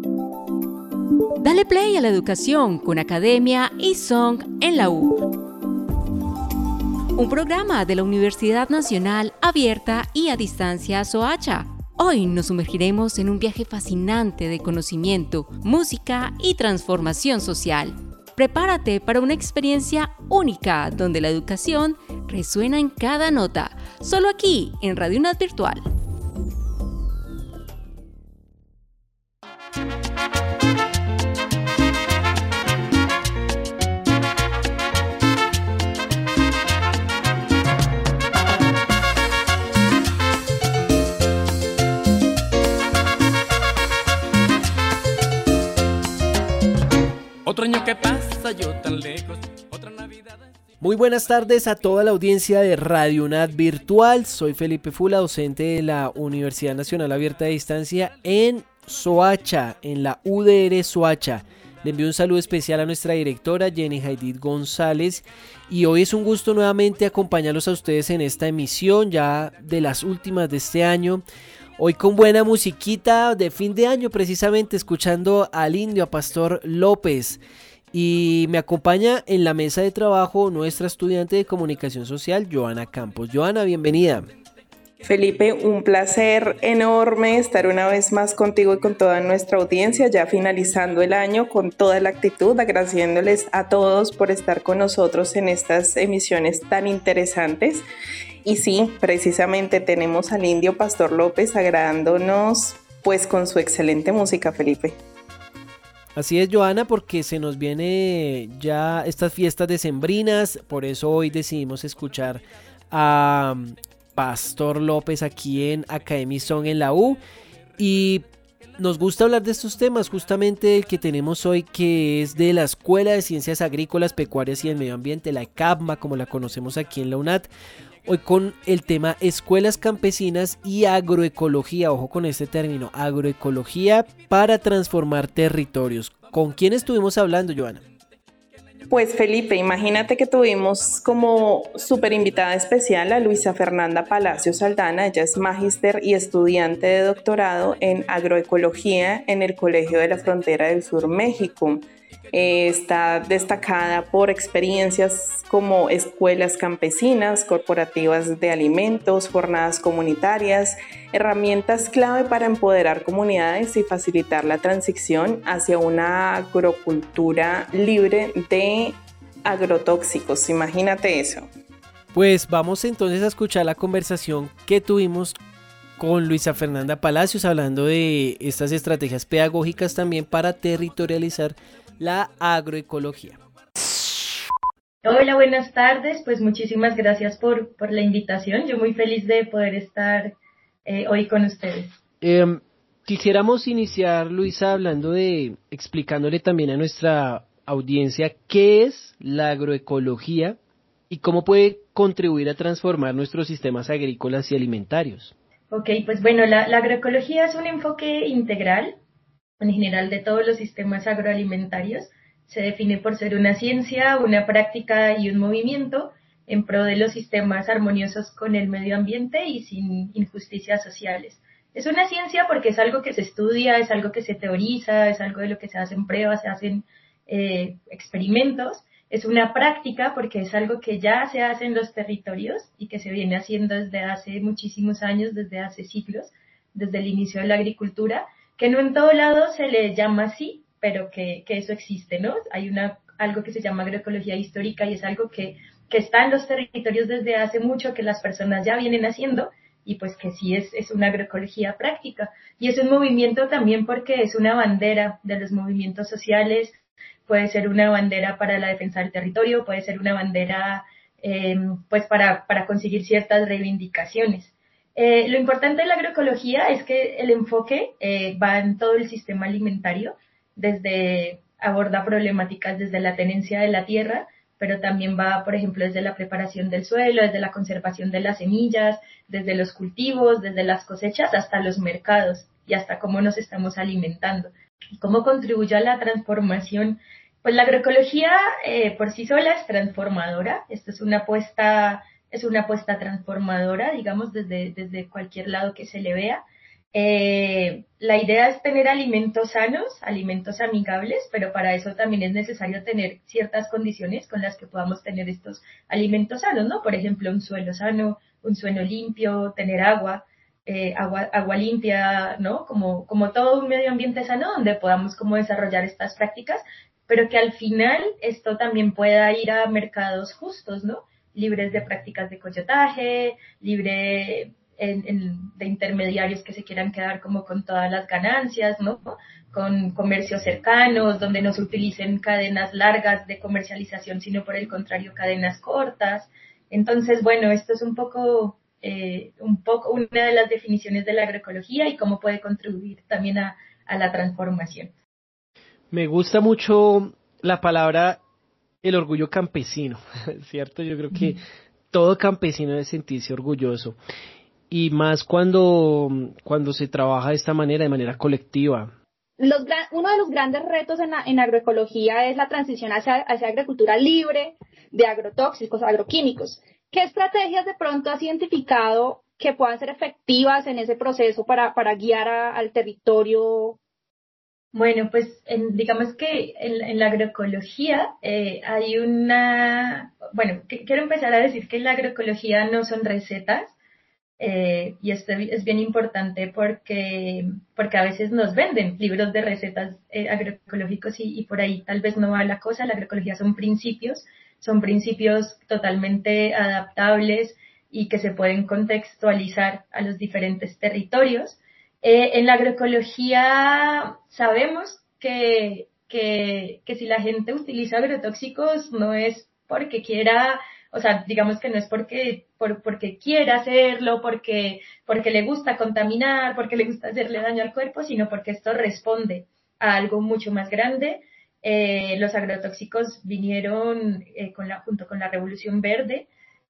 Dale play a la educación con Academia y Song en la U. Un programa de la Universidad Nacional Abierta y a Distancia Soacha. Hoy nos sumergiremos en un viaje fascinante de conocimiento, música y transformación social. Prepárate para una experiencia única donde la educación resuena en cada nota, solo aquí en Radio UNAD Virtual. Otro año que pasa, yo tan lejos, otra Navidad. Muy buenas tardes a toda la audiencia de Radio UNAD Virtual. Soy Felipe Fula, docente de la Universidad Nacional Abierta de Distancia en Soacha, en la UDR Soacha. Le envío un saludo especial a nuestra directora Jenny Jaidid González y hoy es un gusto nuevamente acompañarlos a ustedes en esta emisión ya de las últimas de este año. Hoy con buena musiquita de fin de año, precisamente escuchando al indio, a Pastor López. Y me acompaña en la mesa de trabajo nuestra estudiante de comunicación social, Joana Campos. Joana, bienvenida. Felipe, un placer enorme estar una vez más contigo y con toda nuestra audiencia, ya finalizando el año con toda la actitud, agradeciéndoles a todos por estar con nosotros en estas emisiones tan interesantes. Y sí, precisamente tenemos al indio Pastor López agradándonos pues con su excelente música, Felipe. Así es, Joana, porque se nos viene ya estas fiestas decembrinas, por eso hoy decidimos escuchar a Pastor López aquí en Academia Song en la U. Y nos gusta hablar de estos temas, justamente el que tenemos hoy, que es de la Escuela de Ciencias Agrícolas, Pecuarias y del Medio Ambiente, la ECAPMA, como la conocemos aquí en la UNAD. Hoy con el tema escuelas campesinas y agroecología, ojo con este término, agroecología para transformar territorios. ¿Con quién estuvimos hablando, Joana? Pues Felipe, imagínate que tuvimos como súper invitada especial a Luisa Fernanda Palacios Aldana. Ella es magíster y estudiante de doctorado en agroecología en el Colegio de la Frontera del Sur, México. Está destacada por experiencias como escuelas campesinas, corporativas de alimentos, jornadas comunitarias, herramientas clave para empoderar comunidades y facilitar la transición hacia una agrocultura libre de agrotóxicos. Imagínate eso. Pues vamos entonces a escuchar la conversación que tuvimos con Luisa Fernanda Palacios hablando de estas estrategias pedagógicas también para territorializar la agroecología. Hola, buenas tardes. Pues muchísimas gracias por la invitación. Yo muy feliz de poder estar hoy con ustedes. Quisiéramos iniciar, Luisa, explicándole también a nuestra audiencia qué es la agroecología y cómo puede contribuir a transformar nuestros sistemas agrícolas y alimentarios. Ok, pues bueno, la agroecología es un enfoque integral en general de todos los sistemas agroalimentarios. Se define por ser una ciencia, una práctica y un movimiento en pro de los sistemas armoniosos con el medio ambiente y sin injusticias sociales. Es una ciencia porque es algo que se estudia, es algo que se teoriza, es algo de lo que se hacen pruebas, se hacen experimentos. Es una práctica porque es algo que ya se hace en los territorios y que se viene haciendo desde hace muchísimos años, desde hace siglos, desde el inicio de la agricultura, que no en todo lado se le llama así, pero que eso existe, ¿no? Hay algo que se llama agroecología histórica y es algo que está en los territorios desde hace mucho, que las personas ya vienen haciendo y pues que sí es una agroecología práctica. Y es un movimiento también porque es una bandera de los movimientos sociales, puede ser una bandera para la defensa del territorio, puede ser una bandera pues para conseguir ciertas reivindicaciones. Lo importante de la agroecología es que el enfoque va en todo el sistema alimentario, aborda problemáticas desde la tenencia de la tierra, pero también va, por ejemplo, desde la preparación del suelo, desde la conservación de las semillas, desde los cultivos, desde las cosechas hasta los mercados y hasta cómo nos estamos alimentando. ¿Y cómo contribuye a la transformación? Pues la agroecología por sí sola es transformadora. Esto es una apuesta transformadora, digamos, desde cualquier lado que se le vea. La idea es tener alimentos sanos, alimentos amigables, pero para eso también es necesario tener ciertas condiciones con las que podamos tener estos alimentos sanos, ¿no? Por ejemplo, un suelo sano, un suelo limpio, tener agua limpia, ¿no? Como todo un medio ambiente sano donde podamos como desarrollar estas prácticas, pero que al final esto también pueda ir a mercados justos, ¿no? Libres de prácticas de coyotaje, libre de intermediarios que se quieran quedar como con todas las ganancias, ¿no? Con comercios cercanos, donde no se utilicen cadenas largas de comercialización, sino por el contrario, cadenas cortas. Entonces, bueno, esto es un poco una de las definiciones de la agroecología y cómo puede contribuir también a la transformación. Me gusta mucho la palabra el orgullo campesino, ¿cierto? Yo creo que todo campesino debe sentirse orgulloso. Y más cuando se trabaja de esta manera, de manera colectiva. Uno de los grandes retos en agroecología es la transición hacia agricultura libre de agrotóxicos, agroquímicos. ¿Qué estrategias de pronto has identificado que puedan ser efectivas en ese proceso para guiar al territorio? Bueno, pues digamos que en la agroecología hay quiero empezar a decir que en la agroecología no son recetas, y esto es bien importante porque a veces nos venden libros de recetas agroecológicos y por ahí tal vez no va la cosa. La agroecología son principios totalmente adaptables y que se pueden contextualizar a los diferentes territorios. En la agroecología sabemos que si la gente utiliza agrotóxicos no es porque quiera, o sea, digamos que no es porque quiera hacerlo, porque le gusta contaminar, porque le gusta hacerle daño al cuerpo, sino porque esto responde a algo mucho más grande. Los agrotóxicos vinieron junto con la Revolución Verde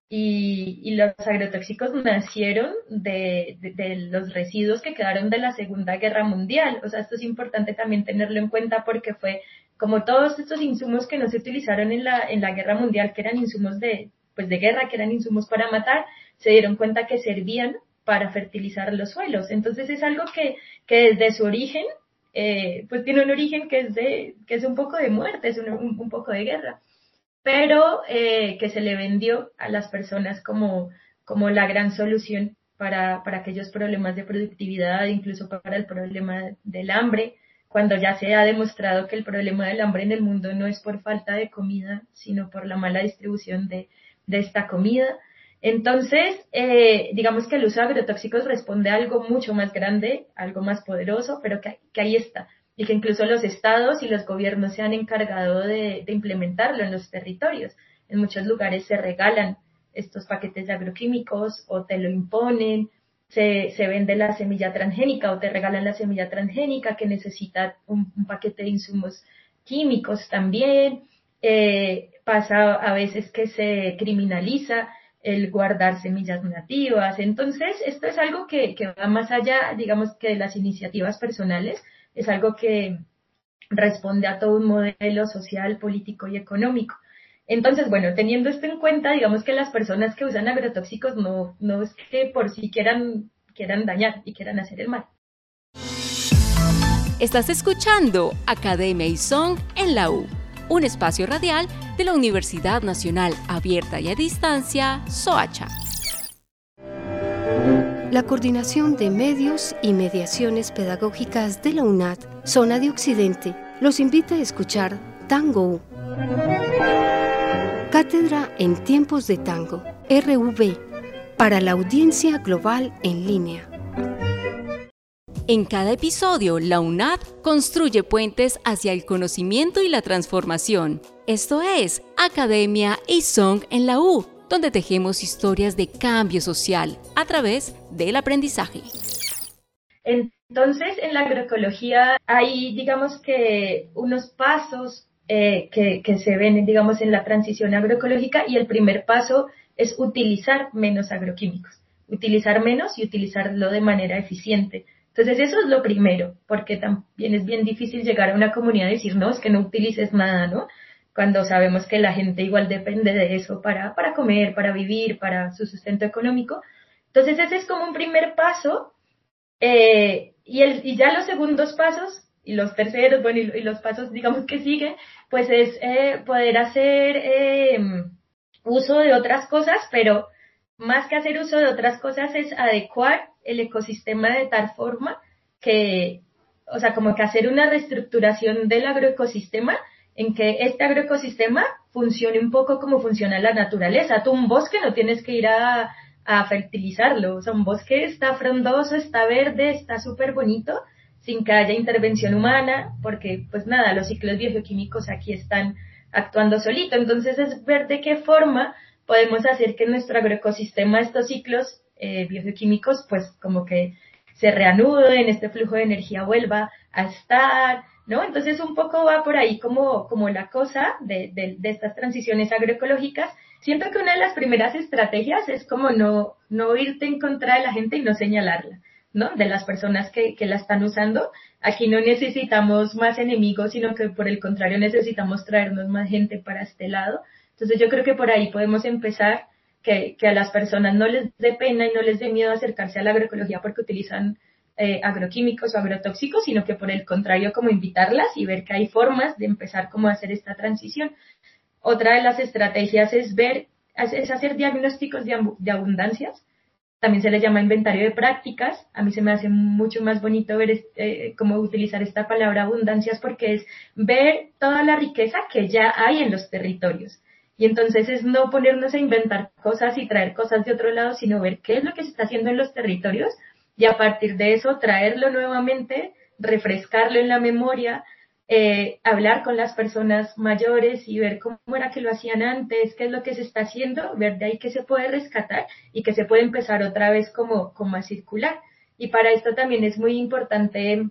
y los agrotóxicos nacieron de los residuos que quedaron de la Segunda Guerra Mundial. O sea, esto es importante también tenerlo en cuenta porque fue como todos estos insumos que no se utilizaron en la Guerra Mundial, que eran insumos de guerra, que eran insumos para matar, se dieron cuenta que servían para fertilizar los suelos. Entonces es algo que desde su origen, pues tiene un origen que es un poco de muerte, es un poco de guerra, pero que se le vendió a las personas como la gran solución para aquellos problemas de productividad, incluso para el problema del hambre, cuando ya se ha demostrado que el problema del hambre en el mundo no es por falta de comida, sino por la mala distribución de esta comida. Entonces, digamos que el uso de agrotóxicos responde a algo mucho más grande, algo más poderoso, pero que ahí está, y que incluso los estados y los gobiernos se han encargado de implementarlo en los territorios. En muchos lugares se regalan estos paquetes de agroquímicos o te lo imponen, se vende la semilla transgénica o te regalan la semilla transgénica que necesita un paquete de insumos químicos también. Pasa a veces que se criminaliza el guardar semillas nativas. Entonces, esto es algo que va más allá, digamos, que de las iniciativas personales, es algo que responde a todo un modelo social, político y económico. Entonces, bueno, teniendo esto en cuenta, digamos que las personas que usan agrotóxicos no es que por sí quieran dañar y quieran hacer el mal. Estás escuchando Academia ISONG en la U, un espacio radial de la Universidad Nacional Abierta y a Distancia, SOACHA. La Coordinación de Medios y Mediaciones Pedagógicas de la UNAD, Zona de Occidente, los invita a escuchar Tango U. Cátedra en Tiempos de Tango, RV, para la audiencia global en línea. En cada episodio, la UNAD construye puentes hacia el conocimiento y la transformación. Esto es Academia ISONG en la U, donde tejemos historias de cambio social a través del aprendizaje. Entonces, en la agroecología hay, digamos que, unos pasos que se ven, digamos, en la transición agroecológica, y el primer paso es utilizar menos agroquímicos, utilizar menos y utilizarlo de manera eficiente. Entonces eso es lo primero, porque también es bien difícil llegar a una comunidad y decir, no, es que no utilices nada, ¿no? Cuando sabemos que la gente igual depende de eso para comer, para vivir, para su sustento económico. Entonces ese es como un primer paso Y ya los segundos pasos y los terceros, bueno, y los pasos, digamos, que siguen, pues es poder hacer uso de otras cosas, pero más que hacer uso de otras cosas es adecuar el ecosistema de tal forma que, o sea, como que hacer una reestructuración del agroecosistema en que este agroecosistema funcione un poco como funciona la naturaleza. Tú un bosque no tienes que ir a fertilizarlo, o sea, un bosque está frondoso, está verde, está súper bonito, sin que haya intervención humana, porque pues nada, los ciclos biogeoquímicos aquí están actuando solito. Entonces es ver de qué forma podemos hacer que nuestro agroecosistema, estos ciclos biogeoquímicos, pues como que se reanuden, este flujo de energía vuelva a estar, ¿no? Entonces un poco va por ahí como la cosa de estas transiciones agroecológicas. Siento que una de las primeras estrategias es como no irte en contra de la gente y no señalarla, ¿no? De las personas que la están usando. Aquí no necesitamos más enemigos, sino que por el contrario necesitamos traernos más gente para este lado. Entonces yo creo que por ahí podemos empezar, que a las personas no les dé pena y no les dé miedo acercarse a la agroecología porque utilizan agroquímicos o agrotóxicos, sino que por el contrario como invitarlas y ver que hay formas de empezar como a hacer esta transición. Otra de las estrategias es hacer diagnósticos de abundancias. También se le llama inventario de prácticas. A mí se me hace mucho más bonito ver cómo utilizar esta palabra abundancias, porque es ver toda la riqueza que ya hay en los territorios. Y entonces es no ponernos a inventar cosas y traer cosas de otro lado, sino ver qué es lo que se está haciendo en los territorios y a partir de eso traerlo nuevamente, refrescarlo en la memoria, hablar con las personas mayores y ver cómo era que lo hacían antes, qué es lo que se está haciendo, ver de ahí qué se puede rescatar y que se puede empezar otra vez como a circular. Y para esto también es muy importante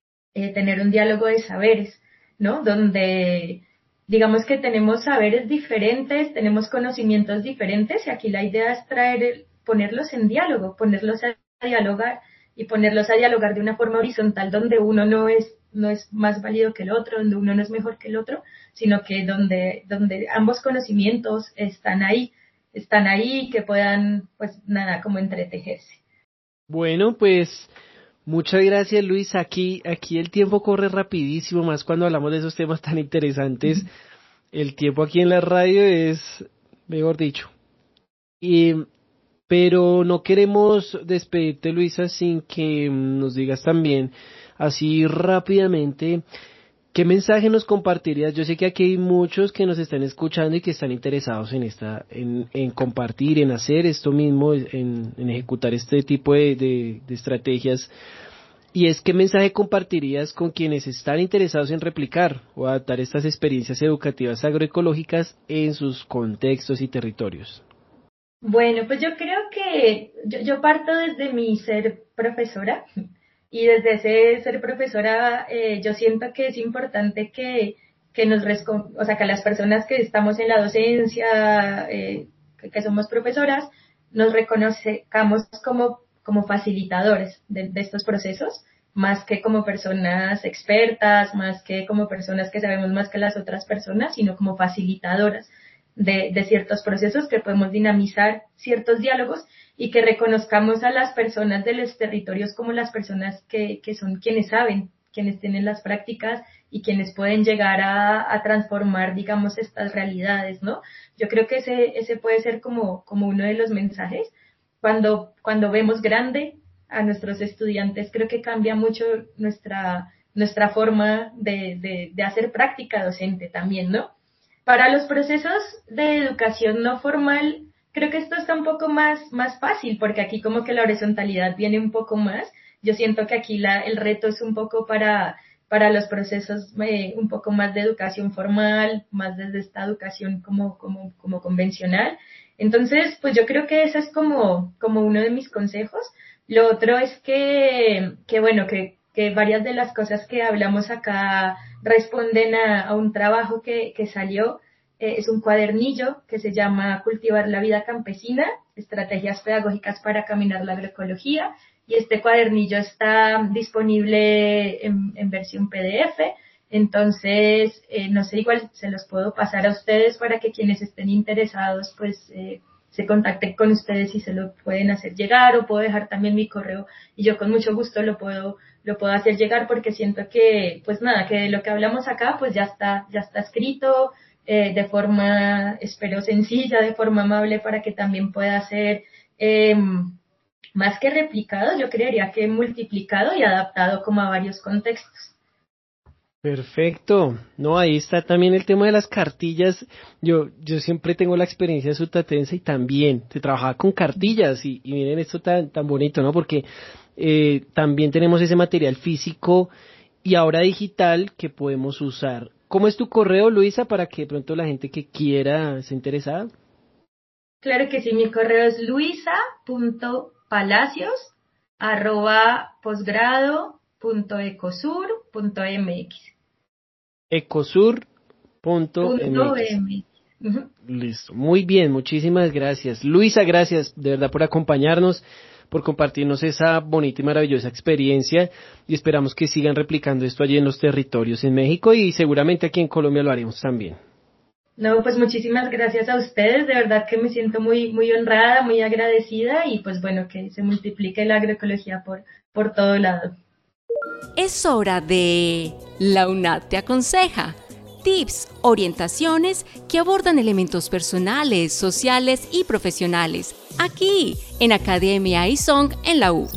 tener un diálogo de saberes, ¿no? Donde digamos que tenemos saberes diferentes, tenemos conocimientos diferentes y aquí la idea es ponerlos en diálogo, ponerlos a dialogar y ponerlos a dialogar de una forma horizontal donde uno no es más válido que el otro, donde uno no es mejor que el otro, sino que donde ambos conocimientos están ahí, que puedan, pues nada, como entretejerse. Bueno, pues muchas gracias, Luis. Aquí el tiempo corre rapidísimo, más cuando hablamos de esos temas tan interesantes. El tiempo aquí en la radio es, mejor dicho. Pero no queremos despedirte, Luisa, sin que nos digas también, así rápidamente, ¿qué mensaje nos compartirías? Yo sé que aquí hay muchos que nos están escuchando y que están interesados en compartir, en hacer esto mismo, en ejecutar este tipo de estrategias. Y es, ¿qué mensaje compartirías con quienes están interesados en replicar o adaptar estas experiencias educativas agroecológicas en sus contextos y territorios? Bueno, pues yo creo que yo parto desde mi ser profesora y desde ese ser profesora yo siento que es importante que o sea, que las personas que estamos en la docencia, que somos profesoras, nos reconozcamos como facilitadores de estos procesos, más que como personas expertas, más que como personas que sabemos más que las otras personas, sino como facilitadoras de ciertos procesos, que podemos dinamizar ciertos diálogos y que reconozcamos a las personas de los territorios como las personas que son quienes saben, quienes tienen las prácticas y quienes pueden llegar a transformar, digamos, estas realidades, ¿no? Yo creo que ese puede ser como uno de los mensajes. Cuando vemos grande a nuestros estudiantes, creo que cambia mucho nuestra forma de hacer práctica docente también, ¿no? Para los procesos de educación no formal, creo que esto está un poco más fácil, porque aquí como que la horizontalidad viene un poco más. Yo siento que aquí el reto es un poco para los procesos un poco más de educación formal, más desde esta educación como convencional. Entonces, pues yo creo que ese es como uno de mis consejos. Lo otro es que bueno, que varias de las cosas que hablamos acá responden a un trabajo que salió, es un cuadernillo que se llama Cultivar la vida campesina, estrategias pedagógicas para caminar la agroecología, y este cuadernillo está disponible en versión PDF. Entonces, no sé, igual se los puedo pasar a ustedes para que quienes estén interesados pues se contacten con ustedes y se lo pueden hacer llegar, o puedo dejar también mi correo y yo con mucho gusto lo puedo hacer llegar, porque siento que, pues nada, que de lo que hablamos acá, pues ya está escrito de forma, espero, sencilla, de forma amable, para que también pueda ser más que replicado, yo creería que multiplicado y adaptado como a varios contextos. Perfecto. No, ahí está también el tema de las cartillas. Yo siempre tengo la experiencia de Sutatensa y también se trabajaba con cartillas y miren esto tan bonito, ¿no? Porque también tenemos ese material físico y ahora digital que podemos usar. ¿Cómo es tu correo, Luisa, para que de pronto la gente que quiera esté interesada? Claro que sí, mi correo es luisa.palacios@posgrado.ecosur.mx. ecosur.mx. Listo, muy bien, muchísimas gracias. Luisa, gracias de verdad por acompañarnos, por compartirnos esa bonita y maravillosa experiencia, y esperamos que sigan replicando esto allí en los territorios en México y seguramente aquí en Colombia lo haremos también. No, pues muchísimas gracias a ustedes, de verdad que me siento muy, muy honrada, muy agradecida, y pues bueno, que se multiplique la agroecología por todo lado. Es hora de La UNAD te aconseja. Tips, orientaciones que abordan elementos personales, sociales y profesionales. Aquí, en Academia iSong en la U.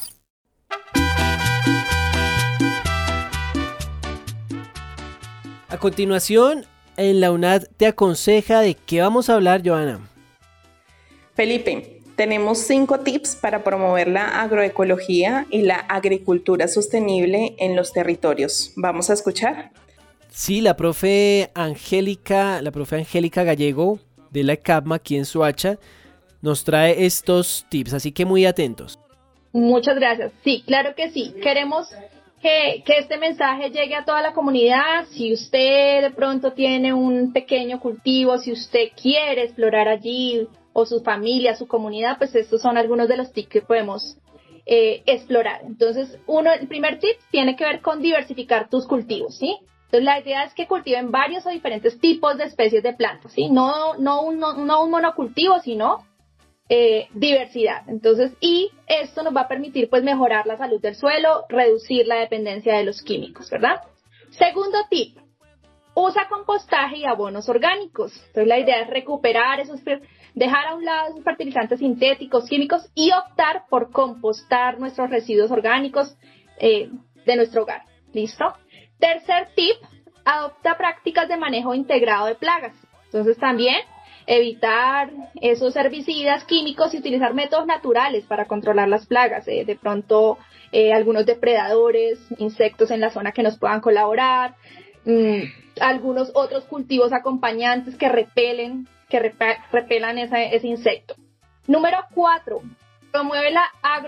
A continuación, en La UNAD te aconseja, ¿de qué vamos a hablar, Joana? Felipe, tenemos 5 tips para promover la agroecología y la agricultura sostenible en los territorios. ¿Vamos a escuchar? Sí, la profe Angélica Gallego de la ECAPMA aquí en Soacha nos trae estos tips, así que muy atentos. Muchas gracias. Sí, claro que sí. Queremos que este mensaje llegue a toda la comunidad. Si usted de pronto tiene un pequeño cultivo, si usted quiere explorar allí, o su familia, su comunidad, pues estos son algunos de los tips que podemos explorar. Entonces, el primer tip tiene que ver con diversificar tus cultivos, ¿sí? Entonces, la idea es que cultiven varios o diferentes tipos de especies de plantas, ¿sí? No un monocultivo, sino diversidad. Entonces, y esto nos va a permitir, pues, mejorar la salud del suelo, reducir la dependencia de los químicos, ¿verdad? Segundo tip, usa compostaje y abonos orgánicos. Entonces, la idea es recuperar dejar a un lado esos fertilizantes sintéticos, químicos, y optar por compostar nuestros residuos orgánicos de nuestro hogar. ¿Listo? Tercer tip, adopta prácticas de manejo integrado de plagas. Entonces también evitar esos herbicidas químicos y utilizar métodos naturales para controlar las plagas. De pronto algunos depredadores, insectos en la zona que nos puedan colaborar, algunos otros cultivos acompañantes que repelan ese insecto. Número 4, promueve la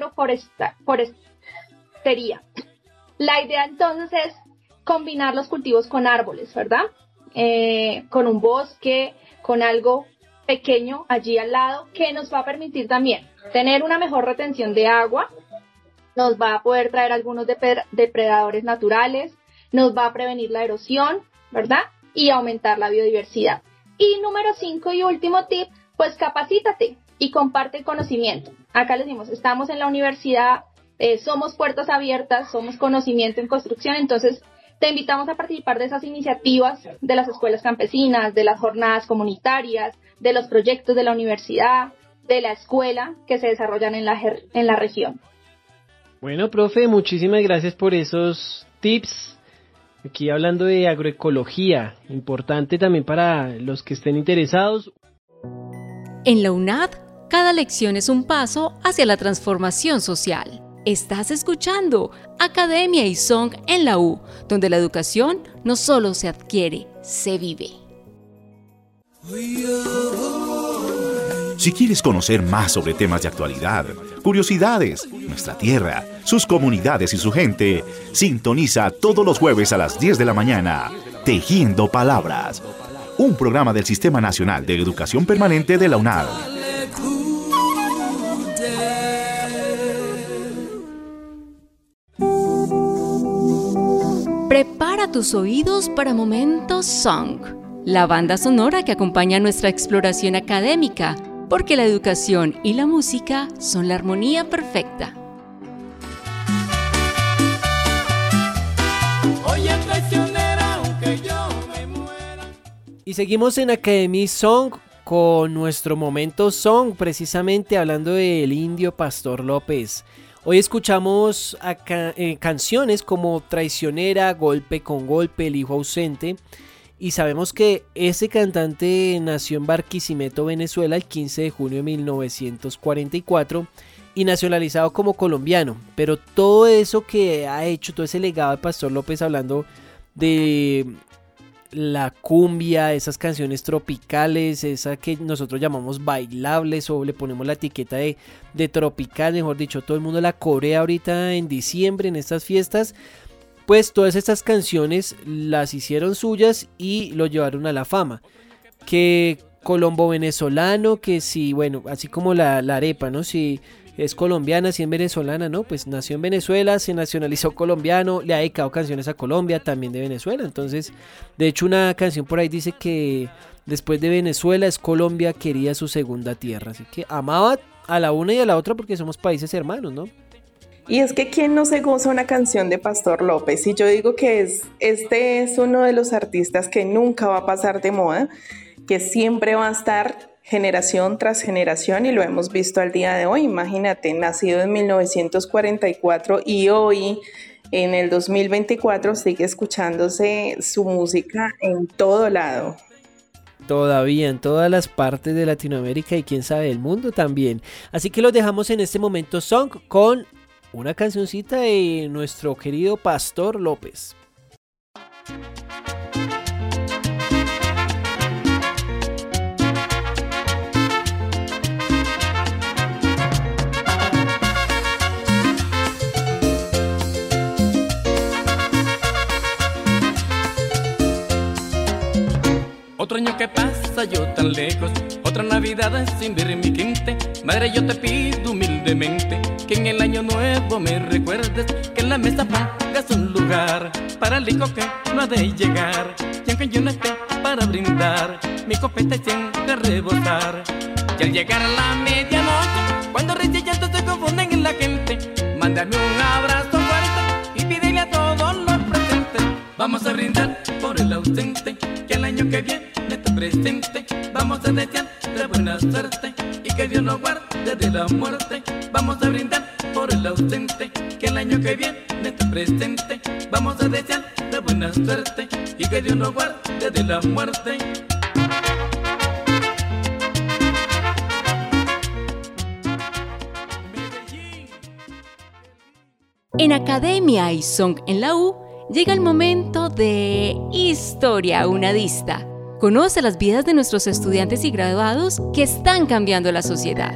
agroforestería. La idea entonces es combinar los cultivos con árboles, ¿verdad? Con un bosque, con algo pequeño allí al lado, que nos va a permitir también tener una mejor retención de agua, nos va a poder traer algunos depredadores naturales, nos va a prevenir la erosión, ¿verdad? Y aumentar la biodiversidad. Y número 5 y último tip, pues capacítate y comparte el conocimiento. Acá les decimos, estamos en la universidad, somos puertas abiertas, somos conocimiento en construcción, entonces te invitamos a participar de esas iniciativas de las escuelas campesinas, de las jornadas comunitarias, de los proyectos de la universidad, de la escuela que se desarrollan en la región. Bueno, profe, muchísimas gracias por esos tips. Aquí hablando de agroecología, importante también para los que estén interesados. En la UNAD, cada lección es un paso hacia la transformación social. Estás escuchando Academia iSong en la U, donde la educación no solo se adquiere, se vive. Si quieres conocer más sobre temas de actualidad, curiosidades, nuestra tierra, sus comunidades y su gente, sintoniza todos los jueves a las 10 de la mañana, Tejiendo Palabras, un programa del Sistema Nacional de Educación Permanente de la UNAD. Prepara tus oídos para Momentos Song, la banda sonora que acompaña nuestra exploración académica, porque la educación y la música son la armonía perfecta. Oye, traicionera, aunque yo me muera. Y seguimos en Academy Song con nuestro momento Song, precisamente hablando del indio Pastor López. Hoy escuchamos canciones como Traicionera, Golpe con Golpe, El Hijo Ausente. Y sabemos que ese cantante nació en Barquisimeto, Venezuela, el 15 de junio de 1944 y nacionalizado como colombiano. Pero todo eso que ha hecho, todo ese legado de Pastor López, hablando de la cumbia, esas canciones tropicales, esa que nosotros llamamos bailables o le ponemos la etiqueta de tropical, mejor dicho, todo el mundo la corea ahorita en diciembre, en estas fiestas. Pues todas estas canciones las hicieron suyas y lo llevaron a la fama. Que colombo venezolano, que sí, bueno, así como la arepa, ¿no? Si es colombiana, si es venezolana, ¿no? Pues nació en Venezuela, se nacionalizó colombiano, le ha dedicado canciones a Colombia, también de Venezuela. Entonces, de hecho, una canción por ahí dice que después de Venezuela es Colombia, quería su segunda tierra. Así que amaba a la una y a la otra porque somos países hermanos, ¿no? Y es que ¿quién no se goza una canción de Pastor López? Y yo digo que este es uno de los artistas que nunca va a pasar de moda, que siempre va a estar generación tras generación y lo hemos visto al día de hoy. Imagínate, nacido en 1944 y hoy en el 2024 sigue escuchándose su música en todo lado. Todavía en todas las partes de Latinoamérica y quién sabe del mundo también. Así que los dejamos en este momento Song con una cancioncita de nuestro querido Pastor López. Otro año que pasa yo tan lejos, otra Navidad sin ver mi gente. Madre, yo te pido humildemente que en el año nuevo me recuerdes, que en la mesa pongas un lugar para el hijo que no ha de llegar. Y aunque yo no esté para brindar, mi copeta siempre a rebosar. Y al llegar a la medianoche, cuando risa y llanto se confunden en la gente, mándame un abrazo fuerte y pídele a todos los presentes. Vamos a brindar por el ausente, que el año que viene te presente. Vamos a desear de buena suerte y que Dios nos guarde de la muerte. Vamos a brindar por el ausente, que el año que viene te presente. Vamos a desear de buena suerte y que Dios nos guarde de la muerte. En Academia y Song en la U, llega el momento de Historia Unadista. Conoce las vidas de nuestros estudiantes y graduados que están cambiando la sociedad.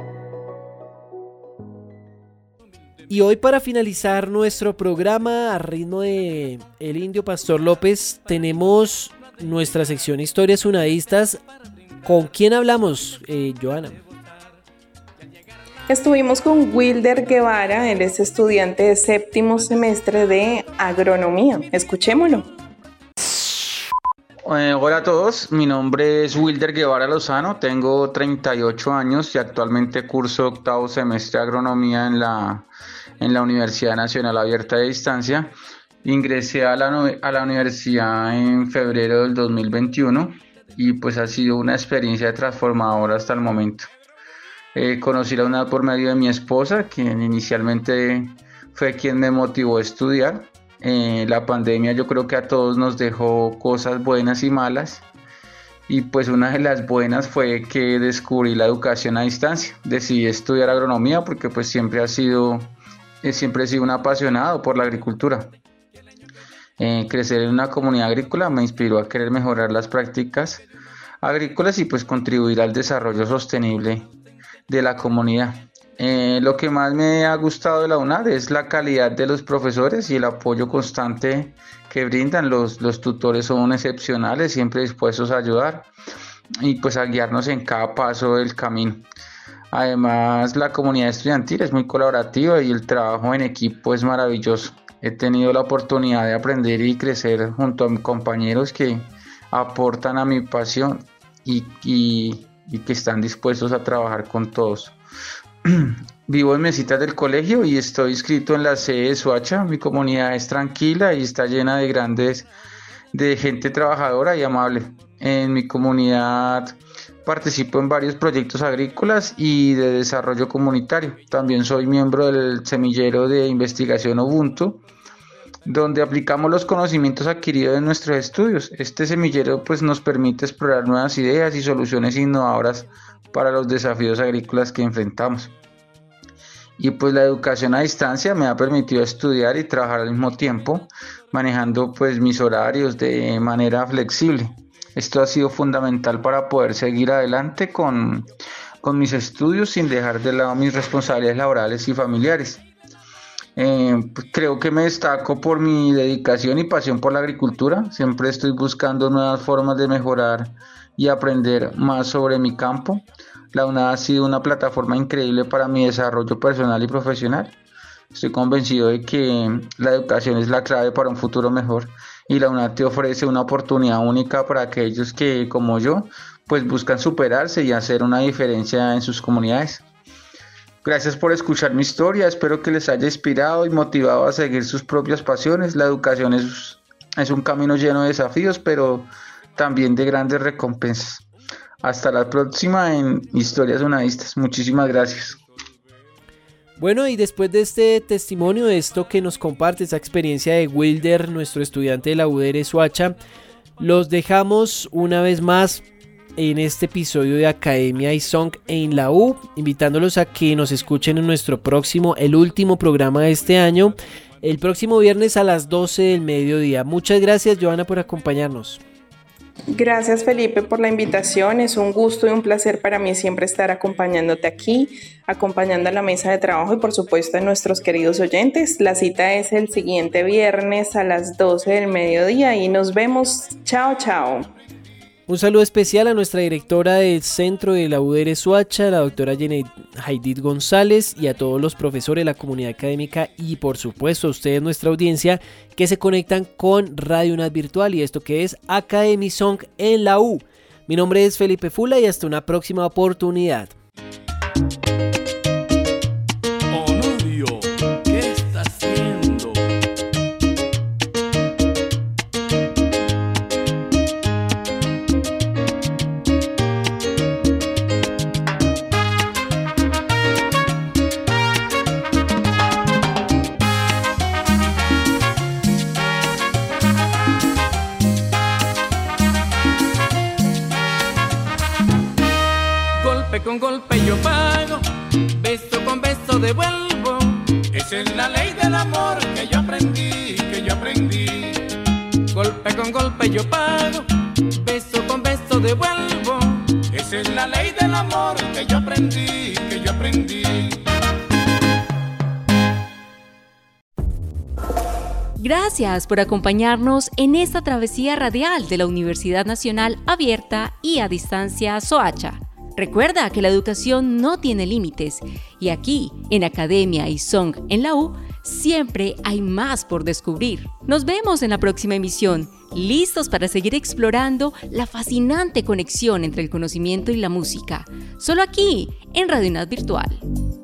Y hoy, para finalizar nuestro programa a ritmo de el indio Pastor López, tenemos nuestra sección Historias Unadistas. ¿Con quién hablamos, Joana? Estuvimos con Wilder Guevara, él es estudiante de séptimo semestre de agronomía. Escuchémoslo. Hola a todos, mi nombre es Wilder Guevara Lozano, tengo 38 años y actualmente curso octavo semestre de agronomía en la Universidad Nacional Abierta de Distancia. Ingresé a la universidad en febrero del 2021 y pues ha sido una experiencia transformadora hasta el momento. Conocí la UNAD por medio de mi esposa, quien inicialmente fue quien me motivó a estudiar. La pandemia yo creo que a todos nos dejó cosas buenas y malas, y pues una de las buenas fue que descubrí la educación a distancia. Decidí estudiar agronomía porque pues siempre he sido un apasionado por la agricultura. Crecer en una comunidad agrícola me inspiró a querer mejorar las prácticas agrícolas y pues contribuir al desarrollo sostenible de la comunidad. Lo que más me ha gustado de la UNAD es la calidad de los profesores y el apoyo constante que brindan. Los tutores son excepcionales, siempre dispuestos a ayudar y pues a guiarnos en cada paso del camino. Además, la comunidad estudiantil es muy colaborativa y el trabajo en equipo es maravilloso. He tenido la oportunidad de aprender y crecer junto a mis compañeros que aportan a mi pasión y y que están dispuestos a trabajar con todos. Vivo en Mesitas del colegio y estoy inscrito en la sede de Soacha. Mi comunidad es tranquila y está llena de gente trabajadora y amable. En mi comunidad participo en varios proyectos agrícolas y de desarrollo comunitario. También soy miembro del semillero de investigación Ubuntu, donde aplicamos los conocimientos adquiridos en nuestros estudios. Este semillero pues nos permite explorar nuevas ideas y soluciones innovadoras para los desafíos agrícolas que enfrentamos. Y pues la educación a distancia me ha permitido estudiar y trabajar al mismo tiempo, manejando pues mis horarios de manera flexible. Esto ha sido fundamental para poder seguir adelante con mis estudios sin dejar de lado mis responsabilidades laborales y familiares. Creo que me destaco por mi dedicación y pasión por la agricultura. Siempre estoy buscando nuevas formas de mejorar y aprender más sobre mi campo. La UNAD ha sido una plataforma increíble para mi desarrollo personal y profesional. Estoy convencido de que la educación es la clave para un futuro mejor y la UNAD te ofrece una oportunidad única para aquellos que, como yo, pues buscan superarse y hacer una diferencia en sus comunidades. Gracias por escuchar mi historia, espero que les haya inspirado y motivado a seguir sus propias pasiones. La educación es un camino lleno de desafíos, pero también de grandes recompensas. Hasta la próxima en Historias Unadistas. Muchísimas gracias. Bueno, y después de este testimonio, de esto que nos comparte, esa experiencia de Wilder, nuestro estudiante de la UDR Soacha, los dejamos una vez más en este episodio de Academia iSong en la U, invitándolos a que nos escuchen en nuestro próximo, el último programa de este año, el próximo viernes a las 12 del mediodía. Muchas gracias, Joana, por acompañarnos. Gracias, Felipe, por la invitación. Es un gusto y un placer para mí siempre estar acompañándote aquí, acompañando a la mesa de trabajo y por supuesto a nuestros queridos oyentes. La cita es el siguiente viernes a las 12 del mediodía y nos vemos. Chao, chao. Un saludo especial a nuestra directora del centro de la UDR Soacha, la doctora Jaidit González, y a todos los profesores, la comunidad académica y por supuesto a ustedes, nuestra audiencia, que se conectan con Radio UNAD Virtual y esto que es Academia iSong en la U. Mi nombre es Felipe Fula y hasta una próxima oportunidad. Honorio, ¿qué está haciendo? Con golpe yo pago, beso con beso devuelvo. Esa es la ley del amor que yo aprendí. Golpe con golpe yo pago, beso con beso devuelvo. Esa es la ley del amor que yo aprendí. Gracias por acompañarnos en esta travesía radial de la Universidad Nacional Abierta y a Distancia Soacha. Recuerda que la educación no tiene límites y aquí, en Academia iSong en la U, siempre hay más por descubrir. Nos vemos en la próxima emisión, listos para seguir explorando la fascinante conexión entre el conocimiento y la música, solo aquí, en Radio UNAD Virtual.